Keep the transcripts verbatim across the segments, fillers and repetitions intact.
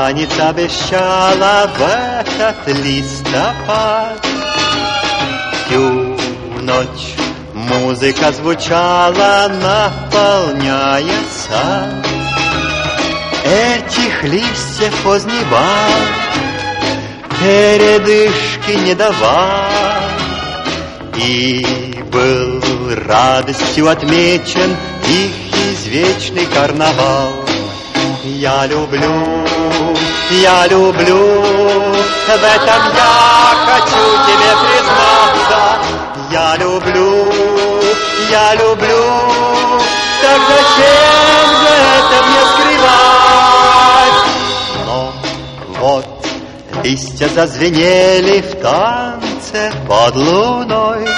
танец обещала в этот листопад. Всю ночь музыка звучала, наполняя сад. Этих листьев поздний бал передышки не давал, и был радостью отмечен их извечный карнавал. Я люблю, я люблю, в этом я хочу тебе признаться. Я люблю, я люблю, так зачем же это мне скрывать? Но вот листья зазвенели в танце под луной,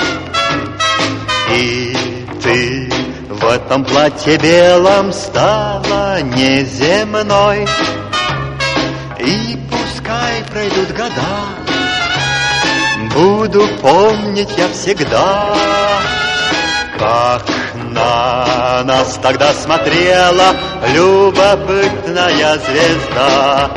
и ты в этом платье белом стала неземной. И пускай пройдут года, буду помнить я всегда, как на нас тогда смотрела любопытная звезда.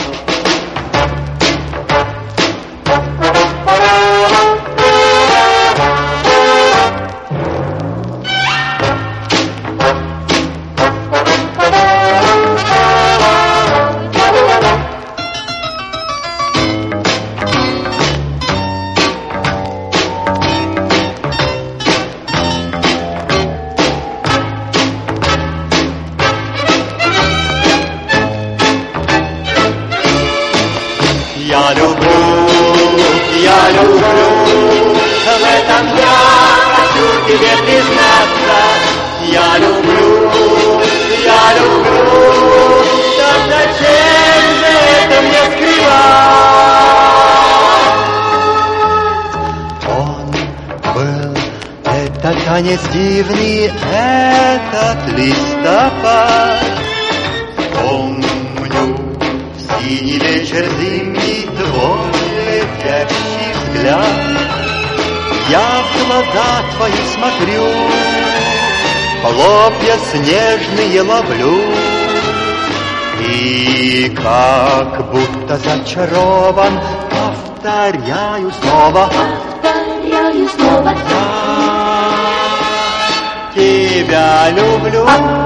Я люблю, я люблю, в этом я хочу тебе признаться. Я люблю, я люблю, так зачем же это мне скрывать? Он был, этот танец дивный, этот листопад. Помню синий вечер зимний, твой летящий взгляд. Я в глаза твои смотрю, хлопья снежные ловлю, и как будто зачарован повторяю снова, повторяю снова. Я тебя люблю.